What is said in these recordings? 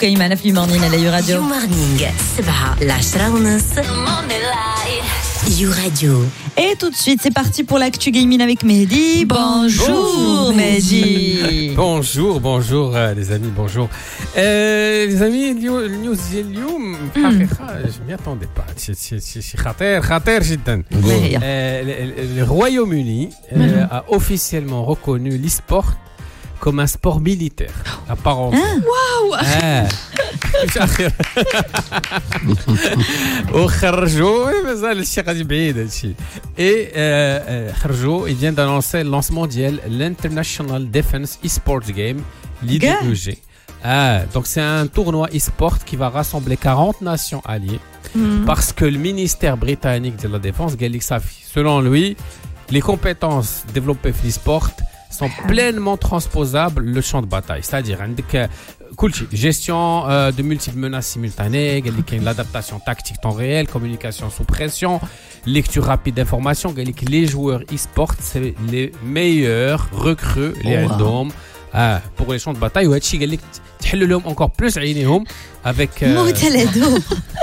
كاين معنا في مورنين على يو راديو. يو مورنينغ 7 ل10:30 You Radio. Et tout de suite, c'est parti pour l'actu gaming avec Mehdi. Bonjour Mehdi. Bonjour les amis, bonjour. Les amis, النيوز ديال اليوم حقيقة je m'y attendais pas. شي خطير جدا. Le Royaume-Uni a officiellement reconnu l'e-sport comme un sport militaire à part entière. Waouh. وخرجوا مازال الشيء غادي بعيد هادشي خرجوا il vient d'annoncer le lancement ديال l'International Defense Esports Game l'IDEG. Donc c'est un tournoi e-sport qui va rassembler 40 nations alliées parce que le ministère britannique de la défense قال لك صافي selon lui les compétences développées في l'e-sport sont pleinement transposables le champ de bataille, c'est-à-dire عندك كل شيء gestion de multiples menaces simultanées, l'adaptation tactique temps réel, communication sous pression, lecture rapide d'informations, les joueurs e-sport c'est les meilleurs recrues les عندهم pour les champs de bataille وهادشي قال لك تحلوا لهم encore plus عينيهم avec موتلادو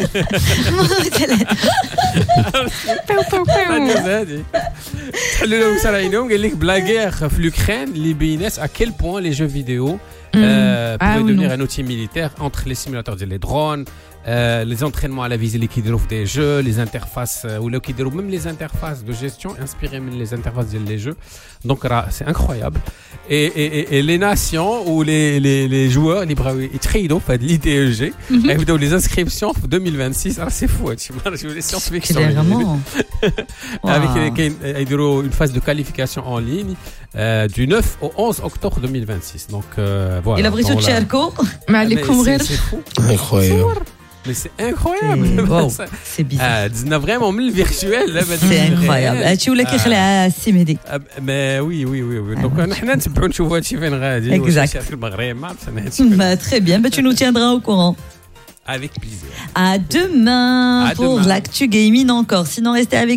تحلوا لهم عينيهم قال لك بلا غير في l'Ukraine les بينات à quel point les jeux vidéo pourraient devenir un outil militaire entre les simulateurs les drones les entraînements à la visée qui développent des jeux les interfaces ou qui développent même les interfaces de gestion inspirées même les interfaces des jeux donc c'est incroyable et les nations ou les joueurs ils تخيلوا في l'IDEG يبداو les inscriptions en 2026 c'est fou les science-fiction avec يديروا une phase de qualification en ligne du 9 au 11 octobre 2026 donc voilà إلا بغيتو تشاركوا ما عليكم غير incroyable. Mais c'est incroyable. Wow, c'est bizarre. C'est vraiment le virtuel. C'est incroyable. Tu voulais qu'il ait si Mehdi. Mais oui. Donc on a نتبعوا نشوفوا هادشي فين غادي. Exact. في المغرب ما Très bien. Tu nous tiendras au courant. Avec plaisir. À demain pour l'actu gaming encore. Sinon restez avec